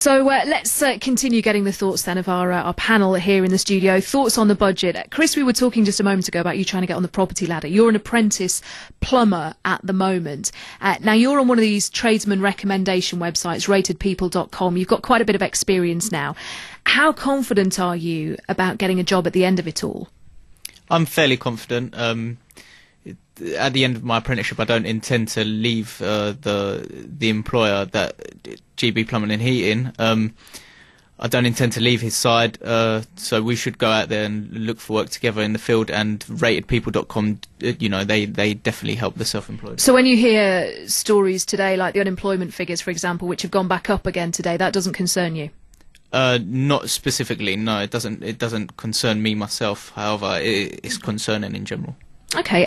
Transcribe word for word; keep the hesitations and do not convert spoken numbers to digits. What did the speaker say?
So uh, let's uh, continue getting the thoughts then of our uh, our panel here in the studio. Thoughts on the budget. Uh, Chris, we were talking just a moment ago about you trying to get on the property ladder. You're an apprentice plumber at the moment. Uh, now, you're on one of these tradesman recommendation websites, rated people dot com. You've got quite a bit of experience now. How confident are you about getting a job at the end of it all? I'm fairly confident. Um, at the end of my apprenticeship, I don't intend to leave uh, the the employer, that G B Plumbing and Heating. Um, I don't intend to leave his side, uh, so we should go out there and look for work together in the field. And rated people dot com, you know, they, they definitely help the self-employed. So when you hear stories today, like the unemployment figures, for example, which have gone back up again today, that doesn't concern you? Uh, not specifically, no. It doesn't. It doesn't concern me myself. However, it, it's concerning in general. Okay.